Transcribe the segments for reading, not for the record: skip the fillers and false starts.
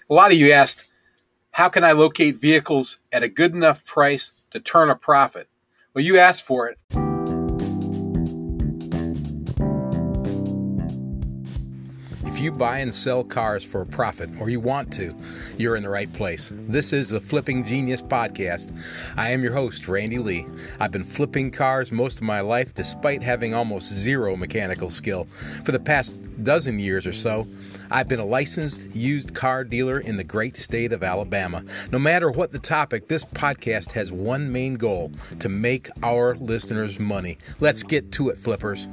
A lot of you asked, how can I locate vehicles at a good enough price to turn a profit? Well, you asked for it. If you buy and sell cars for a profit, or you want to, you're in the right place. This is the Flipping Genius Podcast. I am your host, Randy Lee. I've been flipping cars most of my life despite having almost zero mechanical skill. For the past dozen years or so, I've been a licensed used car dealer in the great state of Alabama. No matter what the topic, this podcast has one main goal: to make our listeners money. Let's get to it, flippers.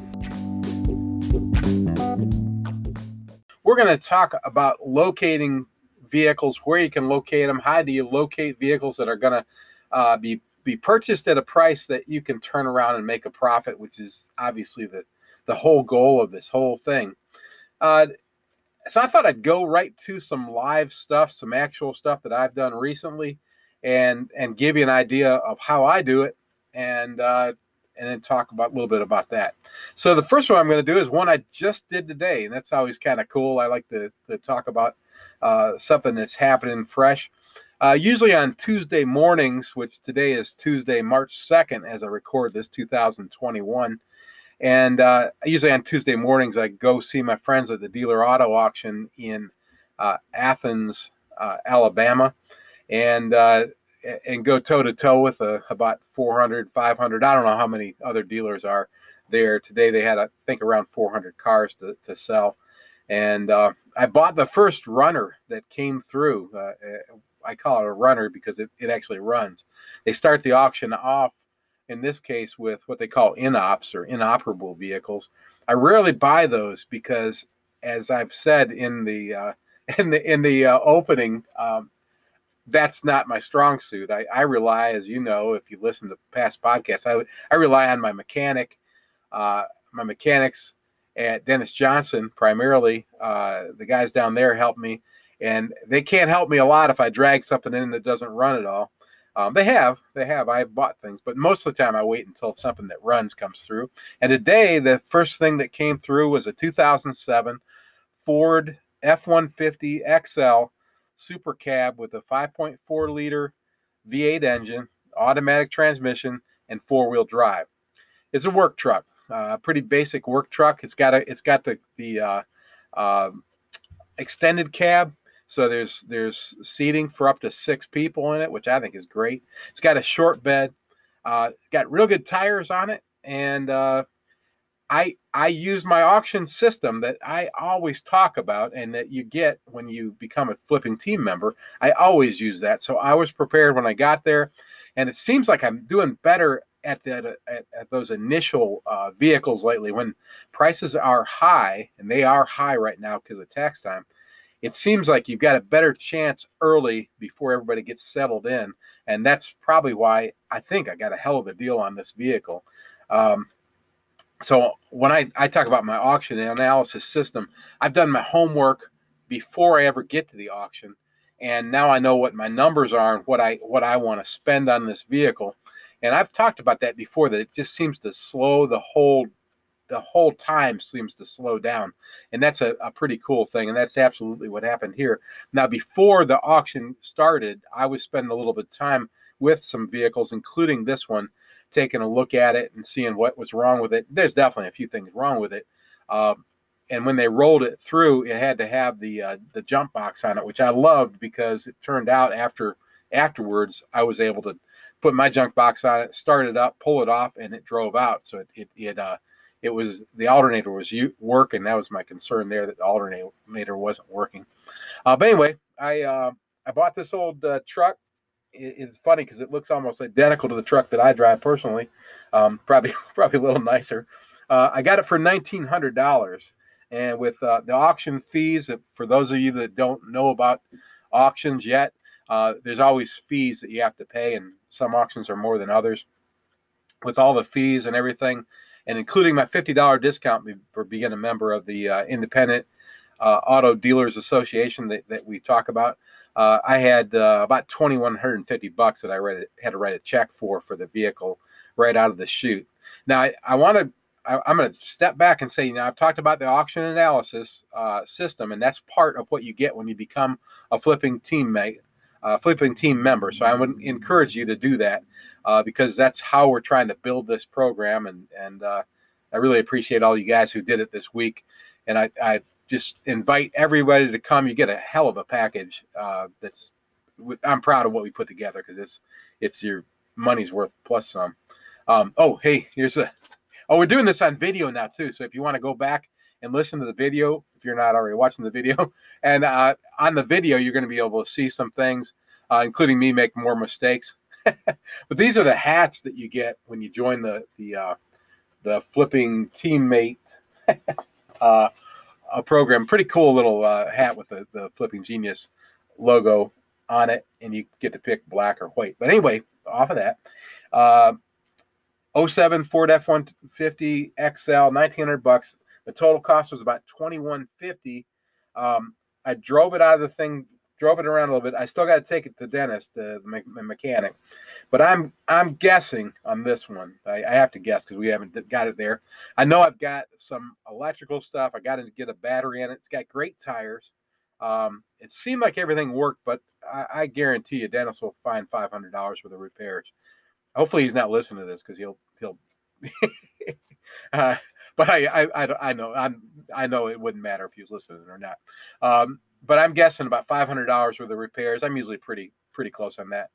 We're going to talk about locating vehicles, where you can locate them. How do you locate vehicles that are going to be purchased at a price that you can turn around and make a profit, which is obviously the whole goal of this whole thing. So I thought I'd go right to some live stuff, some actual stuff that I've done recently, and give you an idea of how I do it, and then talk about a little bit about that. So the first one I'm going to do is one I just did today, and that's always kind of cool. I like to talk about something that's happening fresh. Usually on Tuesday mornings, which today is Tuesday, March 2nd, as I record this, 2021. And usually on Tuesday mornings, I go see my friends at the dealer auto auction in Athens, Alabama, and go toe-to-toe with about 400, 500. I don't know how many other dealers are there. Today they had, I think, around 400 cars to sell. And I bought the first runner that came through. I call it a runner because it actually runs. They start the auction off, in this case, with what they call inops or inoperable vehicles. I rarely buy those because, as I've said in the opening, that's not my strong suit. I rely, as you know, if you listen to past podcasts, I rely on my mechanics at Dennis Johnson primarily. The guys down there help me, and they can't help me a lot if I drag something in that doesn't run at all. They have. I've bought things, but most of the time I wait until something that runs comes through. And today, the first thing that came through was a 2007 Ford F-150 XL Super Cab with a 5.4 liter V8 engine, automatic transmission, and four-wheel drive. It's a work truck, pretty basic work truck. It's got the extended cab. So there's seating for up to 6 people in it, which I think is great. It's got a short bed. It's got real good tires on it, and I use my auction system that I always talk about and that you get when you become a flipping team member. I always use that, so I was prepared when I got there, and it seems like I'm doing better at those initial vehicles lately when prices are high, and they are high right now because of tax time. It seems like you've got a better chance early before everybody gets settled in. And that's probably why I think I got a hell of a deal on this vehicle. So when I talk about my auction analysis system, I've done my homework before I ever get to the auction. And now I know what my numbers are and what I want to spend on this vehicle. And I've talked about that before, that it just seems to slow the whole time seems to slow down. And that's a pretty cool thing. And that's absolutely what happened here. Now, before the auction started, I was spending a little bit of time with some vehicles, including this one, taking a look at it and seeing what was wrong with it. There's definitely a few things wrong with it. And when they rolled it through, it had to have the jump box on it, which I loved because it turned out afterwards, I was able to put my junk box on it, start it up, pull it off, and it drove out. So it was, the alternator was working. That was my concern there, that the alternator wasn't working. But anyway, I bought this old truck. It's funny because it looks almost identical to the truck that I drive personally. Probably a little nicer. I got it for $1,900, and with the auction fees, for those of you that don't know about auctions yet, there's always fees that you have to pay, and some auctions are more than others. With all the fees and everything, and including my $50 discount for being a member of the Independent Auto Dealers Association that we talk about, I had about $2,150 that I had to write a check for the vehicle right out of the chute. Now, I want to I'm going to step back and say, I've talked about the auction analysis system, and that's part of what you get when you become a flipping teammate, flipping team member. So I would encourage you to do that because that's how we're trying to build this program. And I really appreciate all you guys who did it this week. And I just invite everybody to come. You get a hell of a package. I'm proud of what we put together because it's your money's worth plus some. Hey, we're doing this on video now too. So if you want to go back and listen to the video, if you're not already watching the video, and on the video, you're going to be able to see some things, including me make more mistakes. But these are the hats that you get when you join the flipping teammate a program. Pretty cool little hat with the Flipping Genius logo on it, and you get to pick black or white. But anyway, off of that, 07 Ford F-150 XL, $1,900. The total cost was about $2,150. I drove it out of the thing, drove it around a little bit. I still got to take it to Dennis, to the mechanic. But I'm guessing on this one. I have to guess because we haven't got it there. I know I've got some electrical stuff. I got to get a battery in it. It's got great tires. It seemed like everything worked, but I guarantee you Dennis will find $500 worth of repairs. Hopefully he's not listening to this because he'll but I know it wouldn't matter if he was listening or not. But I'm guessing about $500 worth of repairs. I'm usually pretty close on that.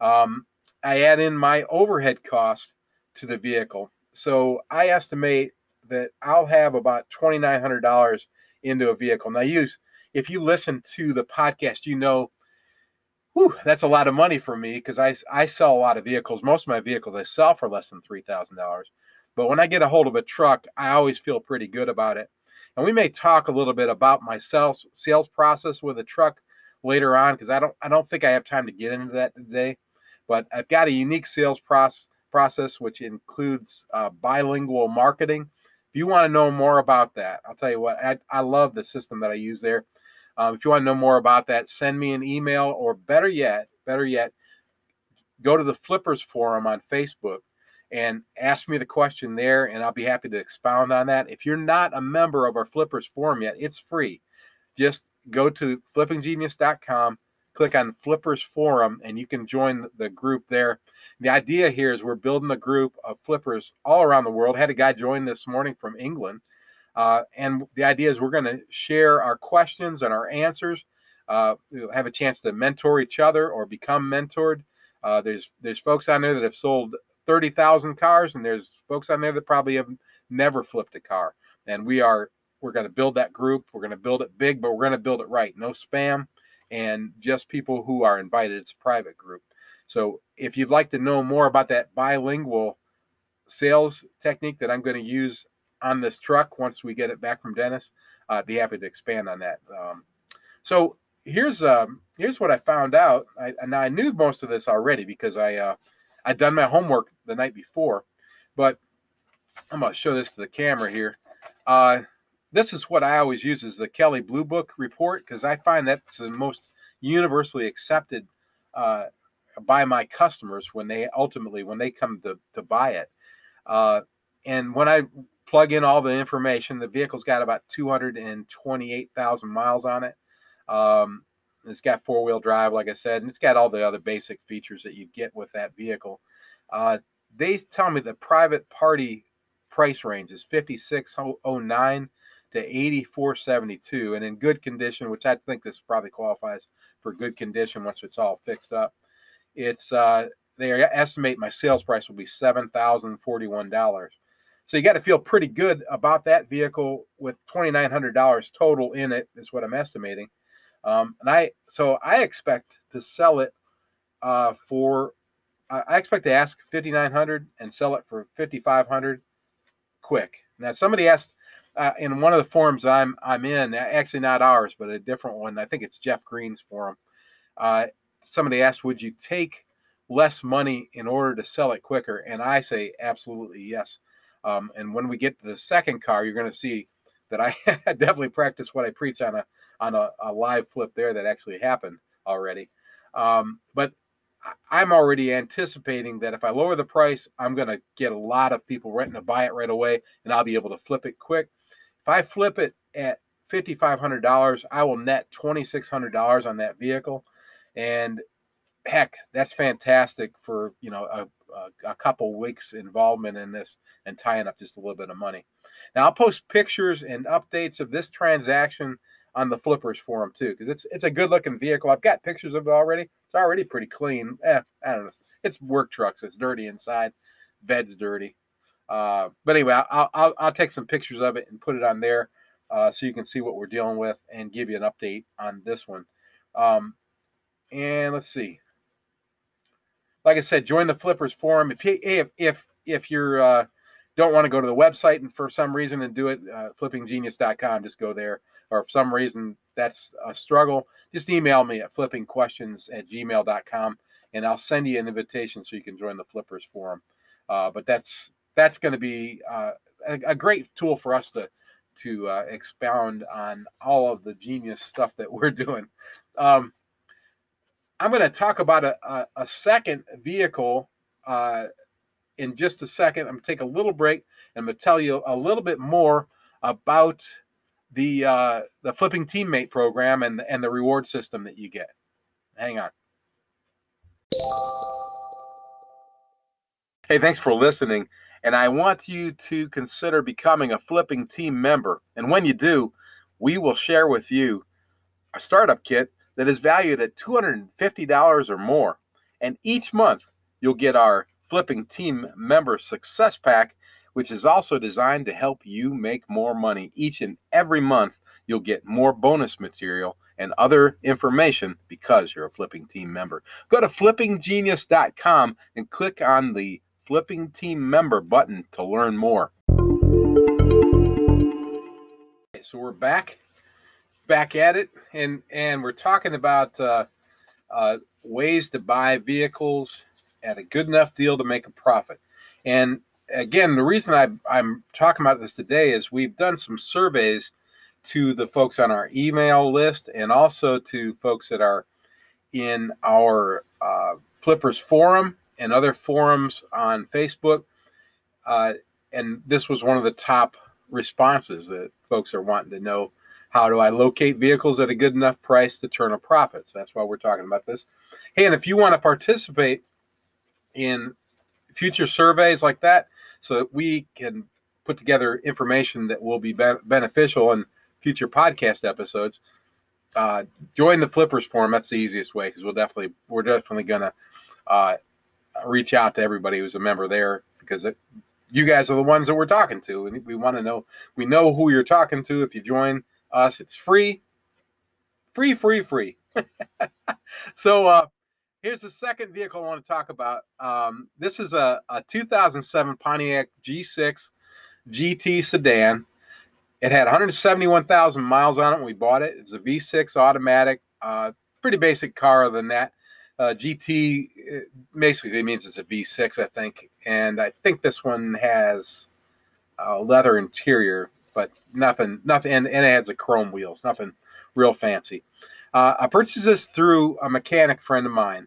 I add in my overhead cost to the vehicle. So I estimate that I'll have about $2,900 into a vehicle. Now if you listen to the podcast, that's a lot of money for me because I sell a lot of vehicles. Most of my vehicles I sell for less than $3,000. But when I get a hold of a truck, I always feel pretty good about it. And we may talk a little bit about my sales process with a truck later on because I don't think I have time to get into that today. But I've got a unique sales process which includes bilingual marketing. If you want to know more about that, I'll tell you what, I love the system that I use there. If you want to know more about that, send me an email, or better yet, go to the Flippers Forum on Facebook and ask me the question there, and I'll be happy to expound on that. If you're not a member of our Flippers Forum yet, it's free. Just go to flippinggenius.com, click on Flippers Forum, and you can join the group there. The idea here is we're building a group of flippers all around the world. I had a guy join this morning from England. And the idea is we're going to share our questions and our answers. We'll have a chance to mentor each other or become mentored. There's folks on there that have sold 30,000 cars, and there's folks on there that probably have never flipped a car. And we're going to build that group. We're going to build it big, but we're going to build it right. No spam, and just people who are invited. It's a private group. So if you'd like to know more about that bilingual sales technique that I'm going to use on this truck once we get it back from Dennis, I'd be happy to expand on that. So here's what I found out. I knew most of this already because I'd done my homework the night before, but I'm going to show this to the camera here. This is what I always use as the Kelley Blue Book report because I find that's the most universally accepted by my customers when they come to buy it. And when I plug in all the information, the vehicle's got about 228,000 miles on it. It's got four-wheel drive, like I said, and it's got all the other basic features that you get with that vehicle. They tell me the private party price range is $5,609 to $8,472, and in good condition, which I think this probably qualifies for good condition once it's all fixed up. They estimate my sales price will be $7,041. So you got to feel pretty good about that vehicle with $2,900 total in it is what I'm estimating. And I expect to sell it I expect to ask $5,900 and sell it for $5,500 quick. Now somebody asked in one of the forums I'm in, actually not ours, but a different one. I think it's Jeff Green's forum. Somebody asked, would you take less money in order to sell it quicker? And I say absolutely yes. And when we get to the second car, you're going to see that I definitely practice what I preach on a live flip there that actually happened already. But I'm already anticipating that if I lower the price, I'm going to get a lot of people renting to buy it right away, and I'll be able to flip it quick. If I flip it at $5,500, I will net $2,600 on that vehicle, and heck, that's fantastic for a couple weeks involvement in this and tying up just a little bit of money. Now I'll post pictures and updates of this transaction on the Flippers forum too, because it's a good looking vehicle. I've got pictures of it already. It's already pretty clean. I don't know. It's work trucks. It's dirty inside. Bed's dirty. But anyway, I'll take some pictures of it and put it on there so you can see what we're dealing with and give you an update on this one. And let's see. Like I said, join the Flippers forum. If you're don't want to go to the website and for some reason and do it, flippinggenius.com, just go there. Or if some reason that's a struggle, just email me at flippingquestions@gmail.com and I'll send you an invitation so you can join the Flippers forum. But that's going to be a great tool for us to expound on all of the genius stuff that we're doing. I'm going to talk about a second vehicle in just a second. I'm going to take a little break and I'm going to tell you a little bit more about the Flipping Teammate program and the reward system that you get. Hang on. Hey, thanks for listening. And I want you to consider becoming a Flipping Team member. And when you do, we will share with you a startup kit that is valued at $250 or more. And each month, you'll get our Flipping Team Member Success Pack, which is also designed to help you make more money. Each and every month, you'll get more bonus material and other information because you're a Flipping Team member. Go to flippinggenius.com and click on the Flipping Team Member button to learn more. Okay, so we're back at it, and we're talking about ways to buy vehicles at a good enough deal to make a profit. And again, the reason I'm talking about this today is we've done some surveys to the folks on our email list and also to folks that are in our Flippers forum and other forums on Facebook. And this was one of the top responses that folks are wanting to know. How do I locate vehicles at a good enough price to turn a profit? So that's why we're talking about this. Hey, and if you want to participate in future surveys like that so that we can put together information that will be beneficial in future podcast episodes, join the Flippers forum. That's the easiest way because we're definitely going to reach out to everybody who's a member there because you guys are the ones that we're talking to. And we want to know, we know who you're talking to. If you join us, it's free. So here's the second vehicle I want to talk about. This is a 2007 Pontiac G6 GT sedan. It had 171,000 miles on it when we bought it. It's a V6 automatic, pretty basic car other than that. GT basically means it's a V6, I think. And I think this one has a leather interior, but nothing, and it has a chrome wheels, nothing real fancy. I purchased this through a mechanic friend of mine.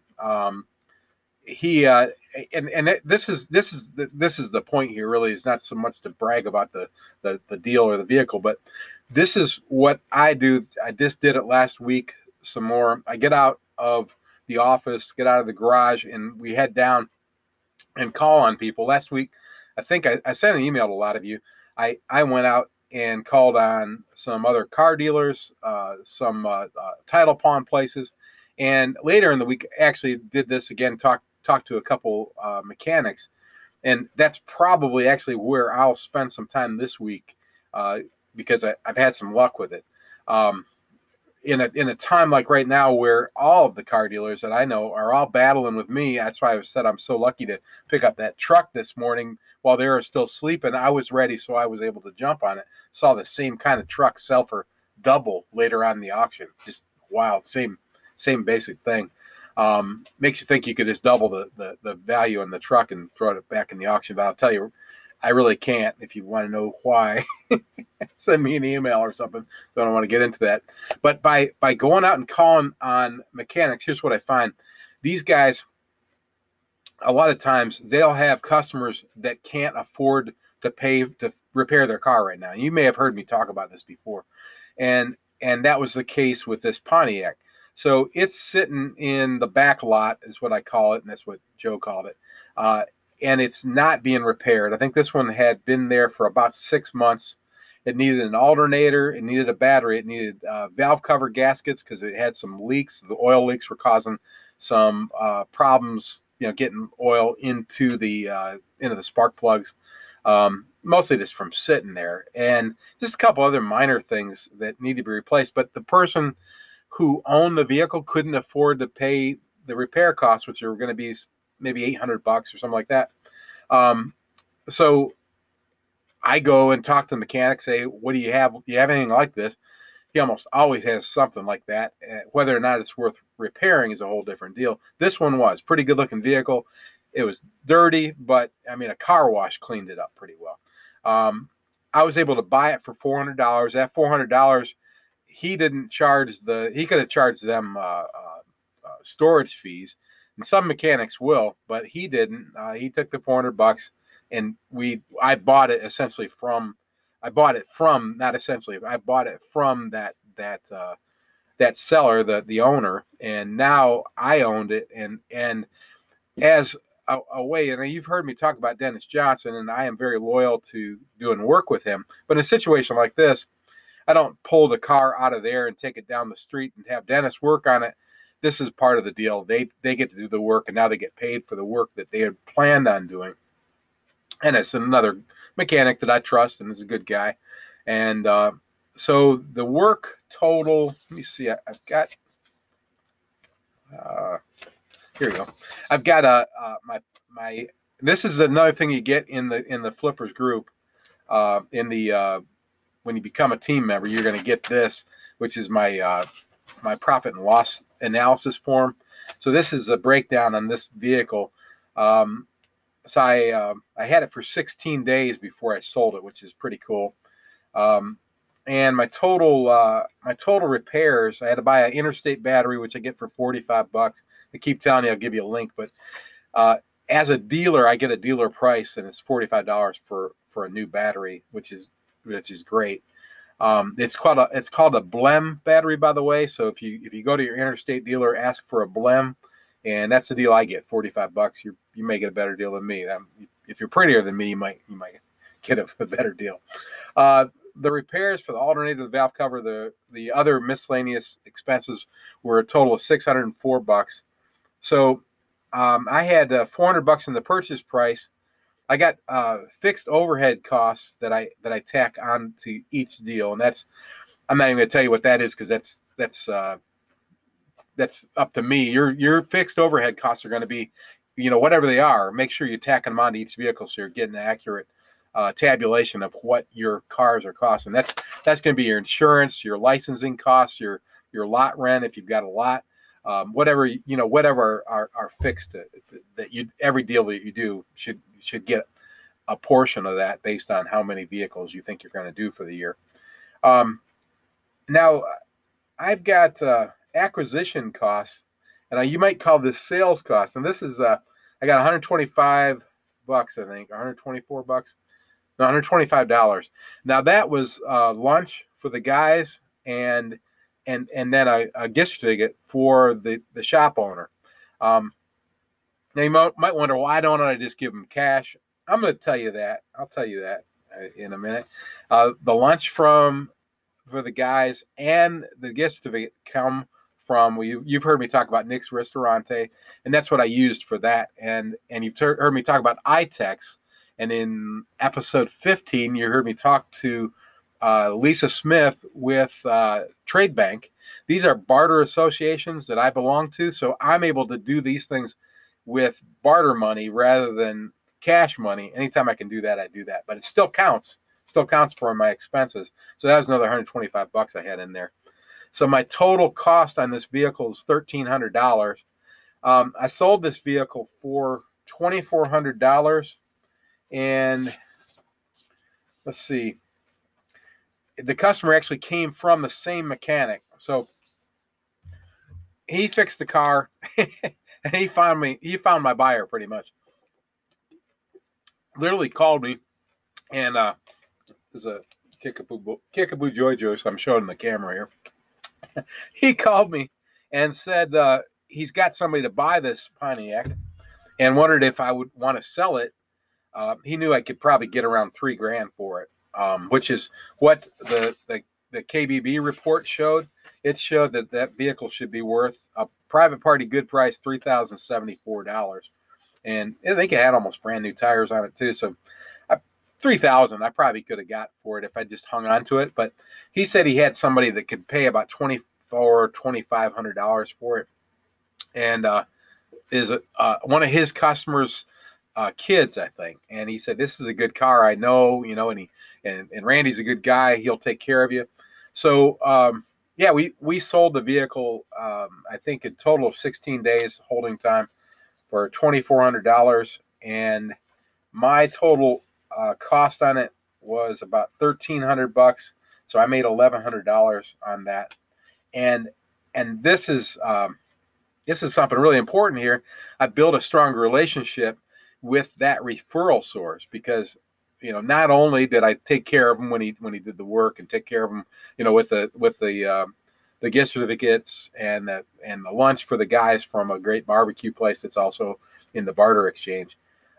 This is the point here. Really, is not so much to brag about the deal or the vehicle, but this is what I do. I just did it last week. Some more. I get out of the office, get out of the garage, and we head down and call on people. Last week, I think I sent an email to a lot of you. I went out and called on some other car dealers, some title pawn places, and later in the week actually did this again. Talked to a couple mechanics, and that's probably actually where I'll spend some time this week because I've had some luck with it. In a time like right now where all of the car dealers that I know are all battling with me. That's why I said I'm so lucky to pick up that truck this morning while they were still sleeping. I was ready, so I was able to jump on it. Saw the same kind of truck sell for double later on in the auction. Just wild, same basic thing. Makes you think you could just double the value on the truck and throw it back in the auction. But I'll tell you, I really can't. If you want to know why, send me an email or something. So I don't want to get into that. But by going out and calling on mechanics, here's what I find. These guys, a lot of times they'll have customers that can't afford to pay to repair their car right now. You may have heard me talk about this before, and that was the case with this Pontiac. So it's sitting in the back lot, is what I call it, and that's what Joe called it. And it's not being repaired. I think this one had been there for about 6 months. It needed an alternator. It needed a battery. It needed valve cover gaskets because it had some leaks. The oil leaks were causing some problems, getting oil into the spark plugs. Mostly just from sitting there, and just a couple other minor things that need to be replaced. But the person who owned the vehicle couldn't afford to pay the repair costs, which are going to be maybe $800 or something like that. So I go and talk to the mechanic, say, what do you have? Do you have anything like this? He almost always has something like that. Whether or not it's worth repairing is a whole different deal. This one was pretty good looking vehicle. It was dirty, but I mean, a car wash cleaned it up pretty well. I was able to buy it for $400. That $400, he didn't charge he could have charged them storage fees, and some mechanics will, but he didn't. He took the $400, and I bought it essentially from. I bought it from, not essentially. I bought it from that seller, the owner, and now I owned it, and as a way, and you've heard me talk about Dennis Johnson, and I am very loyal to doing work with him. But in a situation like this, I don't pull the car out of there and take it down the street and have Dennis work on it. This is part of the deal. They get to do the work, and now they get paid for the work that they had planned on doing. And it's another mechanic that I trust, and is a good guy. And so the work total, let me see, I've got here we go. I've got my this is another thing you get in the Flippers group. When you become a team member, you're going to get this, which is my profit and loss analysis form. So this is a breakdown on this vehicle. So I had it for 16 days before I sold it, which is pretty cool. And my total repairs, I had to buy an Interstate battery, which I get for $45. I keep telling you I'll give you a link, but as a dealer, I get a dealer price, and it's $45 for a new battery, which is great. It's called a BLEM battery, by the way. So if you go to your Interstate dealer, ask for a BLEM, and that's the deal I get, $45. You may get a better deal than me. If you're prettier than me, you might get a better deal. The repairs for the alternator, the valve cover, the other miscellaneous expenses were a total of $604. So I had $400 in the purchase price. I got fixed overhead costs that I tack on to each deal, and I'm not even going to tell you what that is, because that's up to me. Your fixed overhead costs are going to be, whatever they are. Make sure you're tacking them onto each vehicle so you're getting an accurate tabulation of what your cars are costing. That's going to be your insurance, your licensing costs, your lot rent if you've got a lot, whatever are fixed that every deal that you do should get a portion of that based on how many vehicles you think you're going to do for the year. Now I've got acquisition costs, and you might call this sales costs. And this is I got $125, I think, $124. No, $125. Now that was lunch for the guys, and then a gift certificate for the shop owner. Now you might wonder, why don't I just give them cash? I'm going to tell you that. I'll tell you that in a minute. The lunch for the guys and the gift certificate come from, you've heard me talk about Nick's Ristorante, and that's what I used for that. And you've heard me talk about iTex. And in episode 15, you heard me talk to Lisa Smith with Trade Bank. These are barter associations that I belong to, so I'm able to do these things with barter money rather than cash money. Anytime I can do that, I do that. But it still counts. Still counts for my expenses. So that was another $125 I had in there. So my total cost on this vehicle is $1,300. I sold this vehicle for $2,400. And let's see, the customer actually came from the same mechanic. So he fixed the car. and he found me. He found my buyer pretty much. Literally called me, and there's a Kickapoo Joy Juice. I'm showing the camera here. He called me and said he's got somebody to buy this Pontiac, and wondered if I would want to sell it. He knew I could probably get around $3,000 for it, which is what the KBB report showed. It showed that that vehicle should be worth a private party good price, $3,074, and I think it had almost brand new tires on it too. So $3,000 I probably could have got for it if I just hung on to it. But he said he had somebody that could pay about $2,500 for it, and is one of his customers' kids, I think. And he said, "This is a good car, I know, and Randy's a good guy. He'll take care of you." So yeah, we sold the vehicle. I think a total of 16 days holding time for $2,400, and my total cost on it was about $1,300. So I made $1,100 on that, and this is something really important here. I built a stronger relationship with that referral source because, not only did I take care of him when he did the work and take care of him, with the gift certificates and the lunch for the guys from a great barbecue place that's also in the barter exchange.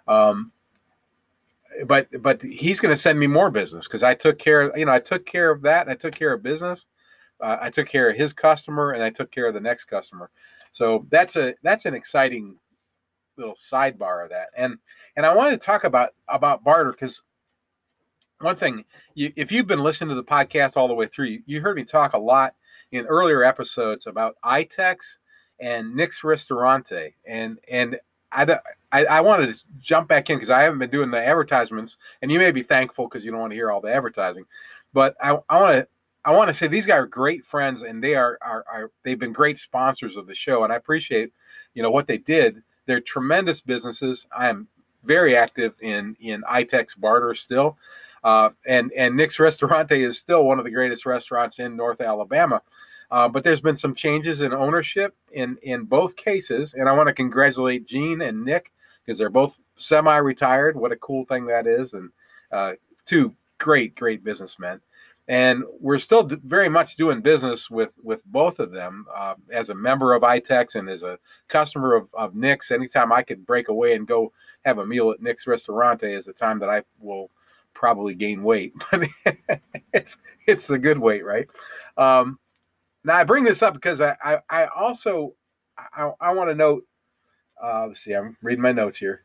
But he's going to send me more business because I took care of that. I took care of business. I took care of his customer, and I took care of the next customer. So that's an exciting little sidebar of that. And I wanted to talk about barter because one thing, if you've been listening to the podcast all the way through, you heard me talk a lot in earlier episodes about iTex and Nick's Ristorante, and I wanted to jump back in because I haven't been doing the advertisements, and you may be thankful because you don't want to hear all the advertising, but I want to say these guys are great friends, and they've been great sponsors of the show, and I appreciate what they did. They're tremendous businesses. I am very active in iTex barter still, and Nick's Ristorante is still one of the greatest restaurants in North Alabama. But there's been some changes in ownership in both cases, and I want to congratulate Gene and Nick because they're both semi-retired. What a cool thing that is, and two great businessmen. And we're still very much doing business with both of them as a member of iTex and as a customer of Nick's. Anytime I could break away and go have a meal at Nick's Ristorante is the time that I will probably gain weight, but it's a good weight, right? Now I bring this up because I also want to note. Let's see, I'm reading my notes here.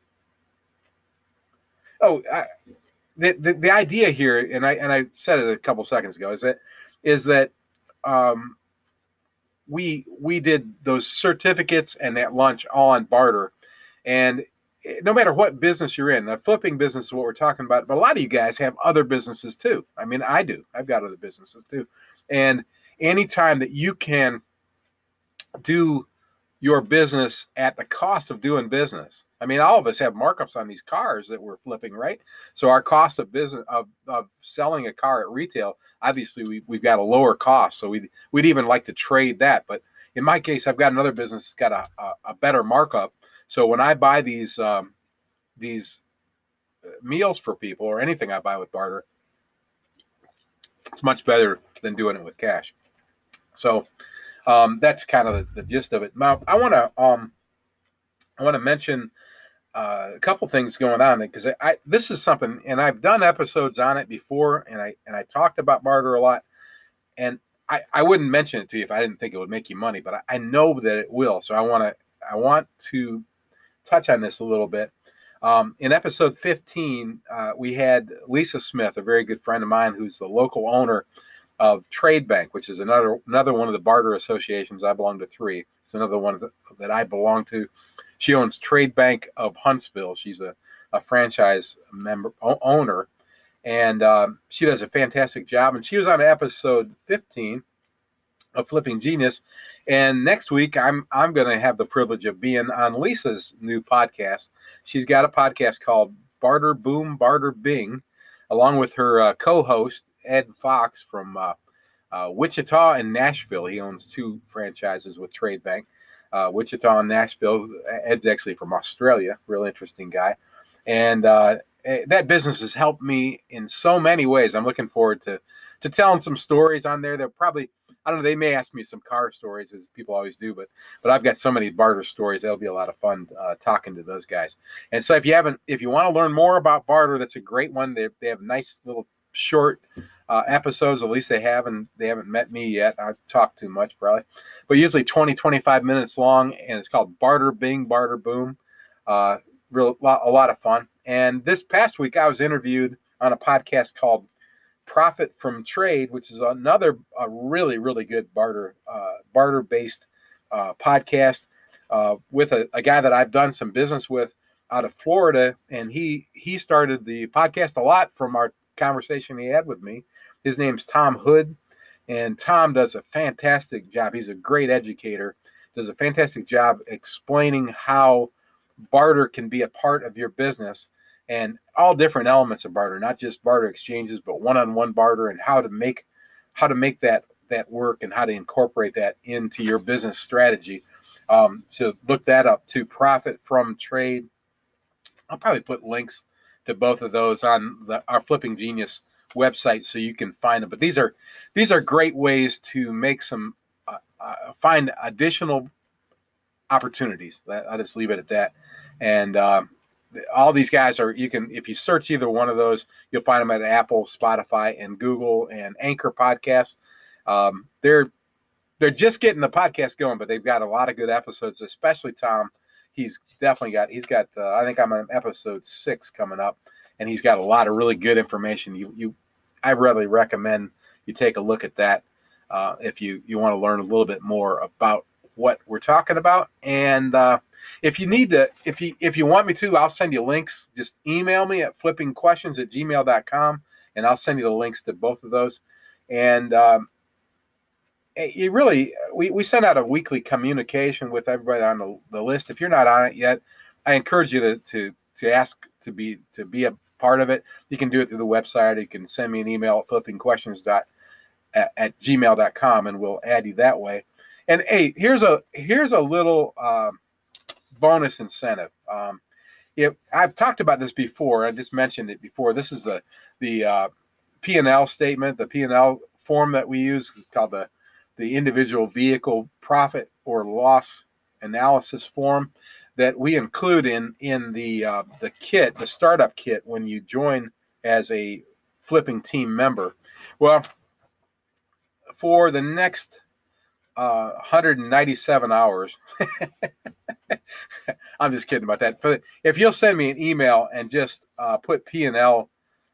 Oh, the idea here, and I said it a couple seconds ago, is that we did those certificates and that lunch all on barter, and no matter what business you're in, a flipping business is what we're talking about, but a lot of you guys have other businesses too. I mean, I do. I've got other businesses too, and anytime that you can do your business at the cost of doing business. I mean, all of us have markups on these cars that we're flipping, right? So our cost of business of selling a car at retail, obviously we've got a lower cost. So we'd even like to trade that. But in my case, I've got another business that's got a better markup. So when I buy these meals for people or anything I buy with barter, it's much better than doing it with cash. So that's kind of the gist of it. Now, I want to mention a couple things going on because this is something, and I've done episodes on it before, and I talked about barter a lot, and I wouldn't mention it to you if I didn't think it would make you money, but I know that it will. So I want to touch on this a little bit. In episode 15, we had Lisa Smith, a very good friend of mine, who's the local owner of Trade Bank, which is another one of the barter associations. I belong to 3. It's another one that I belong to. She owns Trade Bank of Huntsville. She's a franchise owner, and she does a fantastic job. And she was on episode 15 of Flipping Genius. And next week, I'm going to have the privilege of being on Lisa's new podcast. She's got a podcast called Barter Boom, Barter Bing, along with her co-host, Ed Fox from Wichita and Nashville. He owns 2 franchises with Trade Bank. Wichita and Nashville. Ed's actually from Australia. Real interesting guy. And that business has helped me in so many ways. I'm looking forward to telling some stories on there. They'll probably, I don't know, they may ask me some car stories, as people always do, but I've got so many barter stories. That'll be a lot of fun talking to those guys. And so if you want to learn more about barter, that's a great one. They have nice little short episodes. At least they haven't met me yet. I've talked too much probably, but usually 20-25 minutes long, and it's called Barter Bing, Barter Boom. A lot of fun. And this past week I was interviewed on a podcast called Profit from Trade, which is another really, really good barter based podcast with a guy that I've done some business with out of Florida. And he started the podcast a lot from our conversation he had with me. His name's Tom Hood, and Tom does a fantastic job. He's a great educator, does a fantastic job explaining how barter can be a part of your business and all different elements of barter, not just barter exchanges, but one-on-one barter, and how to make that work and how to incorporate that into your business strategy. So look that up too. Profit from Trade. I'll probably put links to both of those on our Flipping Genius website so you can find them. But these are great ways to make some find additional opportunities. I'll just leave it at that. And all these guys are, if you search either one of those, you'll find them at Apple, Spotify, and Google and Anchor Podcasts. They're just getting the podcast going, but they've got a lot of good episodes, especially Tom. He's got I think I'm on episode 6 coming up, and he's got a lot of really good information. I really recommend you take a look at that if you want to learn a little bit more about what we're talking about. And if you want me to, I'll send you links. Just email me at flippingquestions@gmail.com, and I'll send you the links to both of those. And we send out a weekly communication with everybody on the list. If you're not on it yet, I encourage you to ask to be a part of it. You can do it through the website. You can send me an email at flippingquestions@gmail.com, and we'll add you that way. And hey, here's a little bonus incentive. If I've talked about this before, I just mentioned it before. This is the P&L statement, the P&L form that we use. It's called the individual vehicle profit or loss analysis form that we include in the kit, the startup kit, when you join as a Flipping team member. Well, for the next 197 hours, I'm just kidding about that. If you'll send me an email and just put P&L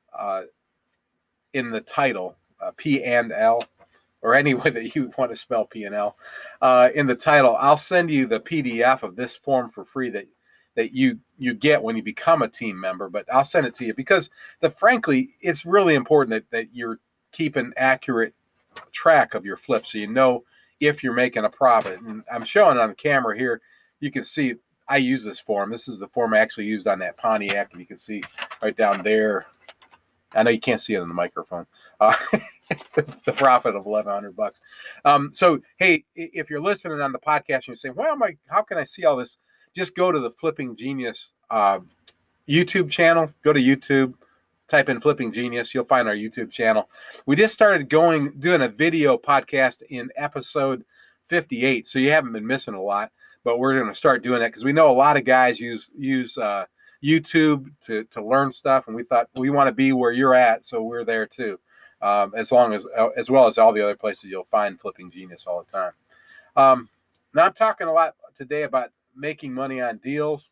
in the title, P and L, or any way that you want to spell P&L in the title, I'll send you the PDF of this form for free that you get when you become a team member. But I'll send it to you because frankly, it's really important that you're keeping accurate track of your flips, so you know if you're making a profit. And I'm showing on the camera here, you can see I use this form. This is the form I actually used on that Pontiac, and you can see right down there. I know you can't see it on the microphone. The profit of $1,100. So, hey, if you're listening on the podcast and you're saying, "Well, how can I see all this?" Just go to the Flipping Genius YouTube channel. Go to YouTube, type in Flipping Genius. You'll find our YouTube channel. We just started doing a video podcast in episode 58, so you haven't been missing a lot. But we're going to start doing that because we know a lot of guys use YouTube to learn stuff, and we thought we want to be where you're at, so we're there too. As well as all the other places you'll find Flipping Genius all the time. Now I'm talking a lot today about making money on deals,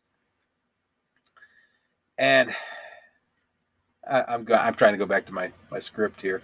and I'm trying to go back to my script here.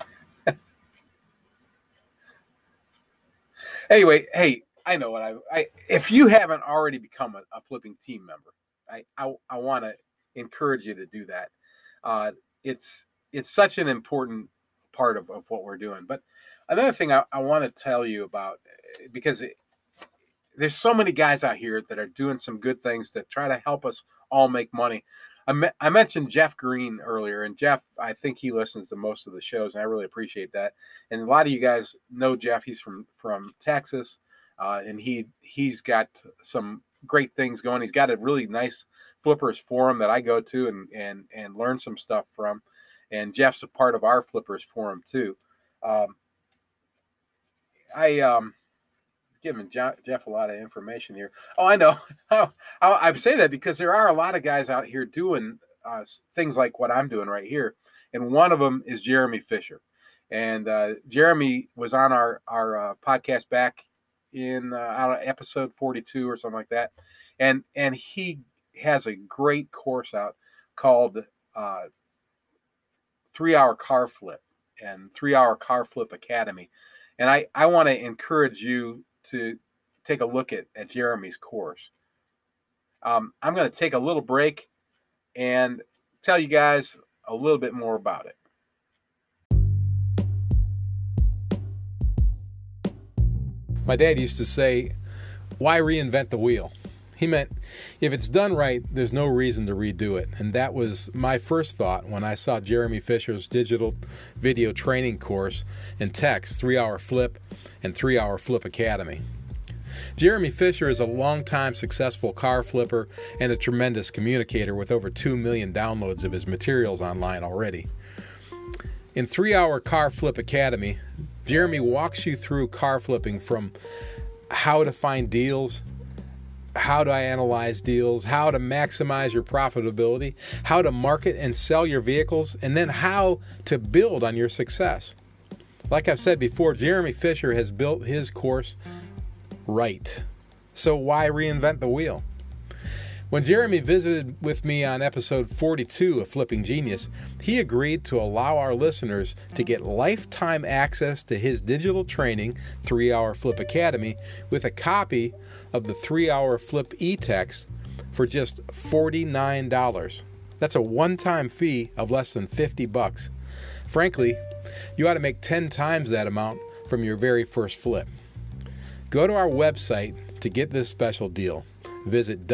Anyway, hey, I know what if you haven't already become a Flipping team member, I want to encourage you to do that. It's such an important part of what we're doing. But another thing I want to tell you about, because there's so many guys out here that are doing some good things that try to help us all make money. I mentioned Jeff Green earlier, and Jeff, I think he listens to most of the shows, and I really appreciate that. And a lot of you guys know Jeff. He's from Texas. and he's got some great things going. He's got a really nice flippers forum that I go to and learn some stuff from. And Jeff's a part of our flippers forum too. I giving Jeff a lot of information here. Oh, I know. I say that because there are a lot of guys out here doing things like what I'm doing right here, and one of them is Jeremy Fisher. And Jeremy was on our podcast back in episode 42 or something like that, and he has a great course out called 3-Hour Car Flip and 3-Hour Car Flip Academy. And I want to encourage you to take a look at Jeremy's course. I'm going to take a little break and tell you guys a little bit more about it. My dad used to say, why reinvent the wheel? He meant, if it's done right, there's no reason to redo it. And that was my first thought when I saw Jeremy Fisher's digital video training course and text, 3-Hour Flip and 3-Hour Flip Academy. Jeremy Fisher is a longtime successful car flipper and a tremendous communicator with over 2 million downloads of his materials online already. In 3-Hour Car Flip Academy, Jeremy walks you through car flipping from how to find deals, how to analyze deals, how to maximize your profitability, how to market and sell your vehicles, and then how to build on your success. Like I've said before, Jeremy Fisher has built his course right. So why reinvent the wheel? When Jeremy visited with me on episode 42 of Flipping Genius, he agreed to allow our listeners to get lifetime access to his digital training, 3-Hour Flip Academy, with a copy of the 3-Hour Flip e-text for just $49. That's a one-time fee of less than $50. Frankly, you ought to make 10 times that amount from your very first flip. Go to our website to get this special deal. Visit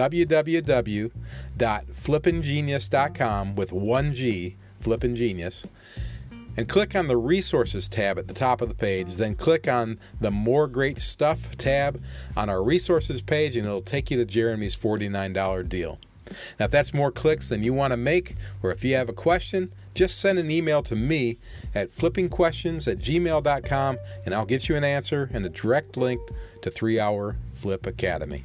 www.flippinggenius.com with 1G, Flippin' Genius, and click on the Resources tab at the top of the page. Then click on the More Great Stuff tab on our Resources page, and it'll take you to Jeremy's $49 deal. Now, if that's more clicks than you want to make, or if you have a question, just send an email to me at flippingquestions@gmail.com, and I'll get you an answer and a direct link to 3-Hour Flip Academy.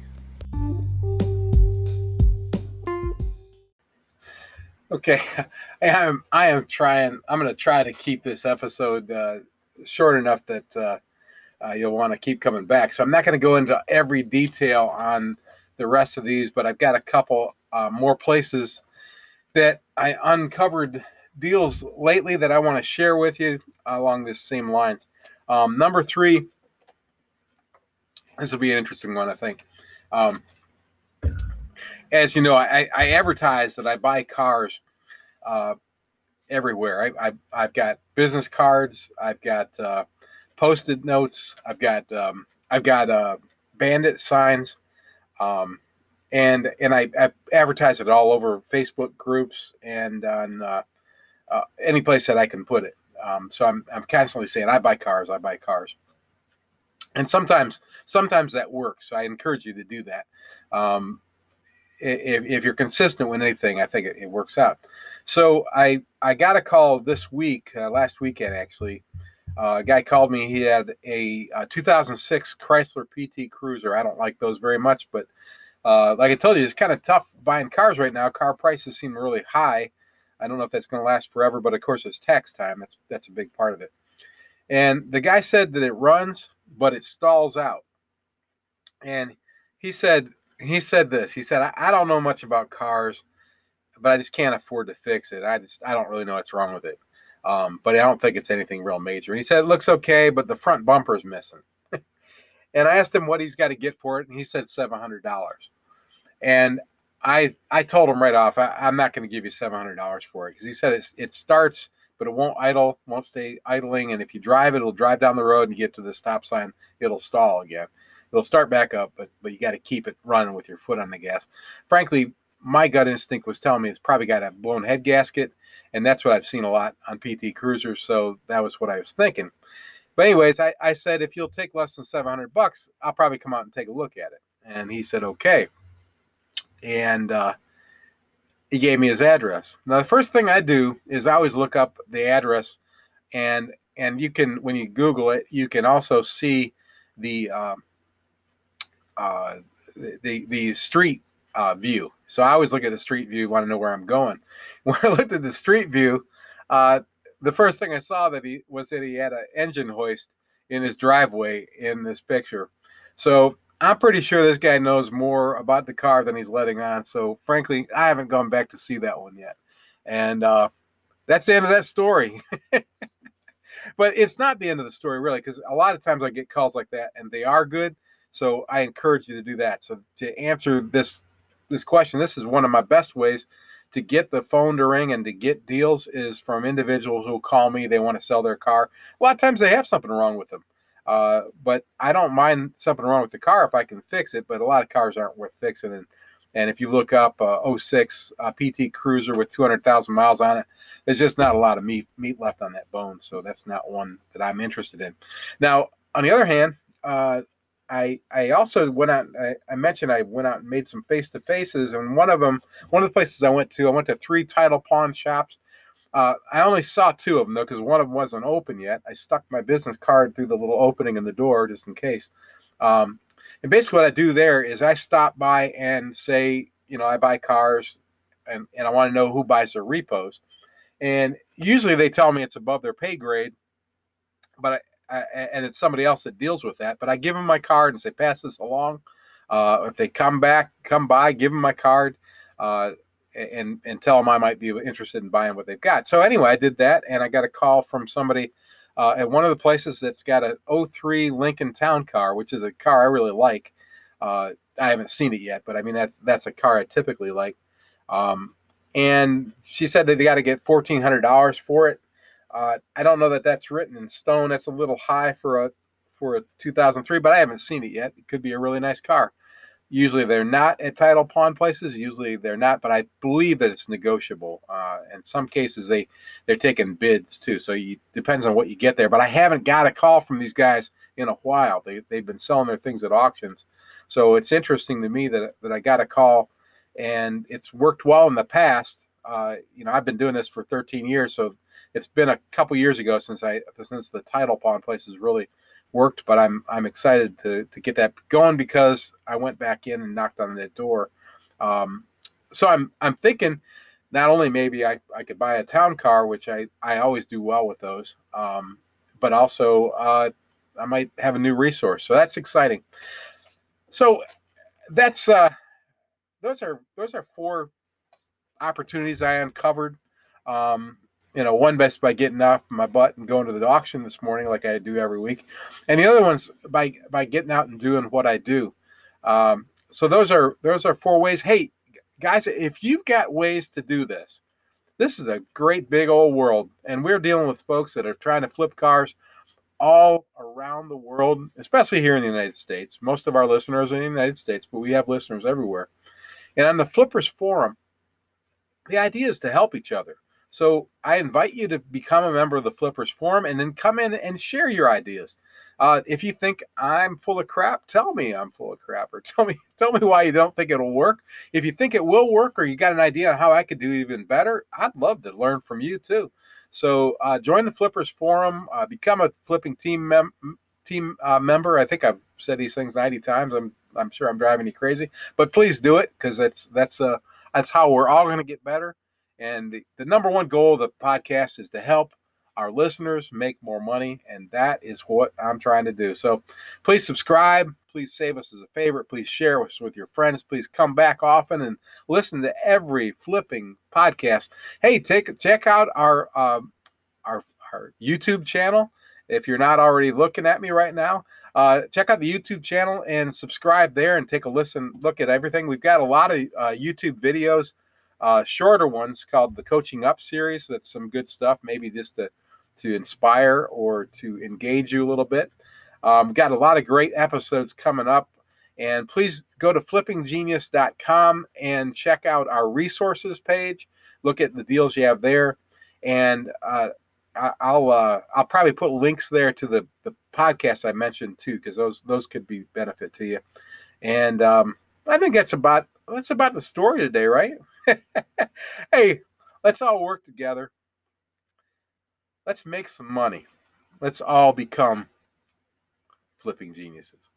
Okay, I am trying. I'm going to try to keep this episode short enough that you'll want to keep coming back. So I'm not going to go into every detail on the rest of these, but I've got a couple more places that I uncovered deals lately that I want to share with you along this same lines. Number 3, this will be an interesting one, I think. As you know, I advertise that I buy cars everywhere. I've got business cards. I've got Post-it notes. I've got bandit signs, and I advertise it all over Facebook groups and on any place that I can put it. So I'm constantly saying I buy cars. And sometimes that works. So I encourage you to do that. If you're consistent with anything, I think it works out. So I got a call this week, last weekend actually. A guy called me. He had a 2006 Chrysler PT Cruiser. I don't like those very much, but like I told you, it's kind of tough buying cars right now. Car prices seem really high. I don't know if that's going to last forever, but of course it's tax time. That's a big part of it. And the guy said that it runs, but it stalls out. And he said this. He said, I don't know much about cars, but I just can't afford to fix it. I don't really know what's wrong with it. But I don't think it's anything real major. And he said, it looks okay, but the front bumper is missing. And I asked him what he's got to get for it, and he said $700. And I told him right off, I'm not going to give you $700 for it, because he said it starts, but it won't idle, won't stay idling. And if you drive it, it'll drive down the road and get to the stop sign, it'll stall again. It'll start back up, but you got to keep it running with your foot on the gas. Frankly, my gut instinct was telling me it's probably got a blown head gasket, and that's what I've seen a lot on PT Cruisers, so that was what I was thinking. But anyways, I said, if you'll take less than $700, I'll probably come out and take a look at it. And he said, okay. And he gave me his address. Now, the first thing I do is I always look up the address, and you can, when you Google it, you can also see the street view. So I always look at the street view, want to know where I'm going. When I looked at the street view, the first thing I saw that he had an engine hoist in his driveway in this picture. So I'm pretty sure this guy knows more about the car than he's letting on. So frankly, I haven't gone back to see that one yet. And that's the end of that story. But it's not the end of the story, really, because a lot of times I get calls like that, and they are good. So I encourage you to do that. So to answer this question, this is one of my best ways to get the phone to ring and to get deals is from individuals who call me. They want to sell their car. A lot of times they have something wrong with them. But I don't mind something wrong with the car if I can fix it. But a lot of cars aren't worth fixing. And if you look up 06 PT Cruiser with 200,000 miles on it, there's just not a lot of meat left on that bone. So that's not one that I'm interested in. Now, on the other hand, I also went out. I mentioned I went out and made some face-to-faces, and one of the places I went to 3 title pawn shops. I only saw 2 of them though, because one of them wasn't open yet. I stuck my business card through the little opening in the door just in case. And basically what I do there is I stop by and say, I buy cars and I want to know who buys their repos. And usually they tell me it's above their pay grade, but and it's somebody else that deals with that. But I give them my card and say, pass this along. If they come by, give them my card and tell them I might be interested in buying what they've got. So anyway, I did that, and I got a call from somebody at one of the places that's got a 03 Lincoln Town Car, which is a car I really like. I haven't seen it yet, but I mean, that's a car I typically like. And she said that they got to get $1,400 for it. I don't know that that's written in stone. That's a little high for a 2003, but I haven't seen it yet. It could be a really nice car. Usually they're not at title pawn places. Usually they're not, but I believe that it's negotiable. In some cases, they're taking bids too. So it depends on what you get there. But I haven't got a call from these guys in a while. They've been selling their things at auctions. So it's interesting to me that I got a call, and it's worked well in the past. I've been doing this for 13 years, so it's been a couple years ago since the title pawn places really worked, but I'm excited to get that going because I went back in and knocked on that door. So I'm thinking not only maybe I could buy a town car, which I always do well with those, but also I might have a new resource. So that's exciting. So that's those are 4 opportunities I uncovered. One by getting off my butt and going to the auction this morning like I do every week. And the other one's by getting out and doing what I do. So those are 4 ways. Hey, guys, if you've got ways to do this is a great big old world. And we're dealing with folks that are trying to flip cars all around the world, especially here in the United States. Most of our listeners are in the United States, but we have listeners everywhere. And on the Flippers Forum, the idea is to help each other. So I invite you to become a member of the Flippers Forum and then come in and share your ideas. If you think I'm full of crap, tell me I'm full of crap, or tell me why you don't think it'll work. If you think it will work, or you got an idea on how I could do even better, I'd love to learn from you too. So join the Flippers Forum, become a flipping team member. I think I've said these things 90 times. I'm sure I'm driving you crazy, but please do it, because that's how we're all going to get better. And the number one goal of the podcast is to help our listeners make more money, and that is what I'm trying to do. So please subscribe. Please save us as a favorite. Please share us with your friends. Please come back often and listen to every flipping podcast. Hey, check out our YouTube channel. If you're not already looking at me right now, check out the YouTube channel and subscribe there and take a look at everything. We've got a lot of YouTube videos, shorter ones called the Coaching Up series. That's some good stuff, maybe just to inspire or to engage you a little bit. Got a lot of great episodes coming up. And please go to flippinggenius.com and check out our resources page. Look at the deals you have there. And I'll probably put links there to the podcast I mentioned too, because those could be benefit to you. And I think that's about the story today, right? Hey, let's all work together. Let's make some money. Let's all become flipping geniuses.